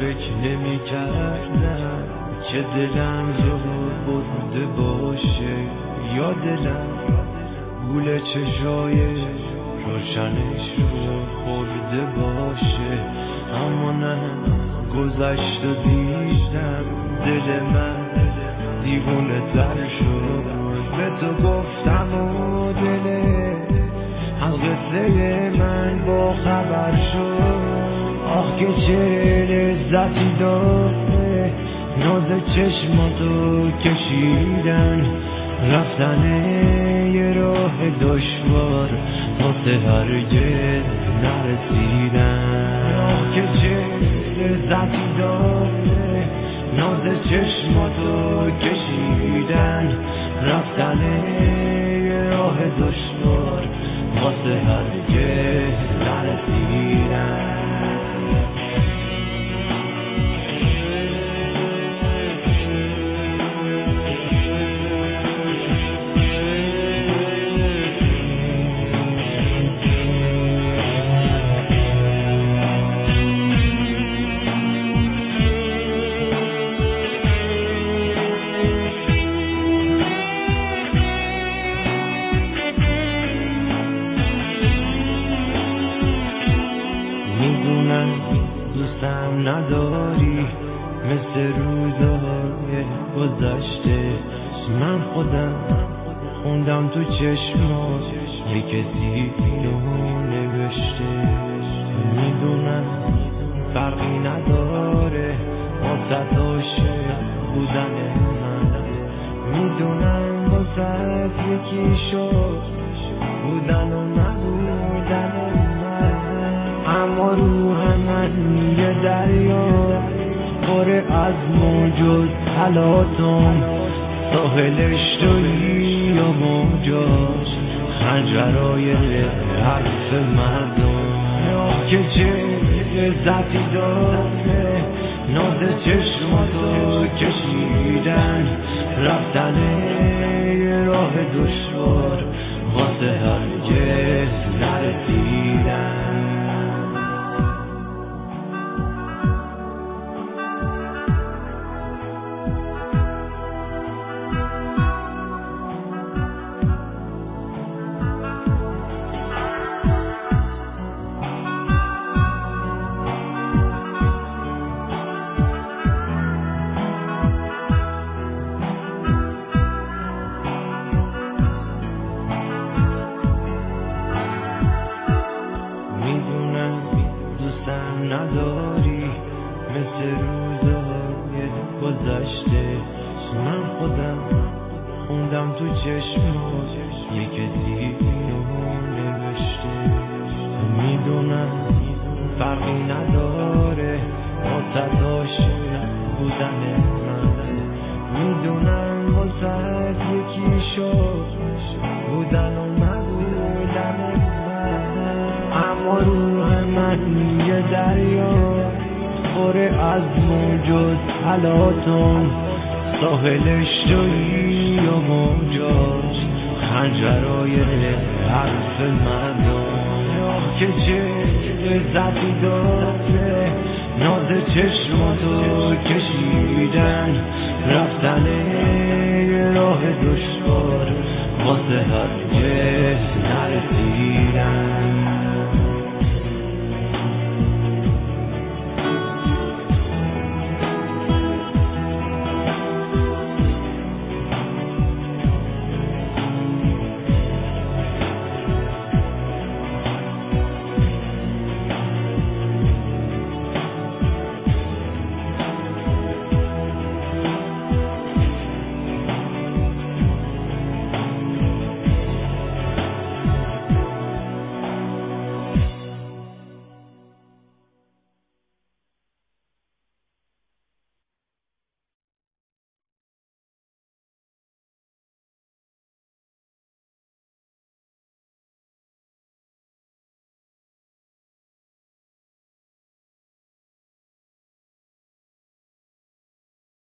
فکر نمی کردم که دلم رو برده باشه، یا دلم گول چشای روشنش رو خورده باشه. اما نه، گذشت و دیدم دل من دیوونه تر شد. به تو گفتم و دل قصه من با خبر شد. آخ که چه لذتی داره ناز چشماتو کشیدن، رفتن یه راه دشوار واسه هرگز نرسیدن. آخ که چه لذتی داره ناز چشماتو کشیدن، رفتن یه راه دشوار واسه هرگز نرسیدن. دوستم نداری مثل روزهای گذشته. من خودم خوندم تو چشمات یه کسی اینو نوشته. میدونم فرقی نداره واسه عاشق بودن من، میدونم واسه یکی شد بودن و نبودن من. اما روح من یه دریا پر از موج حالاتم، ساحلش تویی یا موجاش خنجرهای حرف مردم. که چه لذتی داره ناز چشماتو کشیدن، رفتن یه راه دشوار واسه هرگز نرسیدن. نداری مثل روزهای گذشته. من خودم خوندم تو چشمات یه کسی اینو نوشته. میدونم فرقی نداره واسه عاشق بودن من، میدونم واسه یکی شد بودن و نبودن من. اما روح من یه دریا پر از موج حالاتم، ساحلش تویی و موجاش خنجرهای حرف مردم. که چه لذتی داره ناز چشماتو کشیدن، رفتن یه راه دشوار واسه هرگز نرسیدن.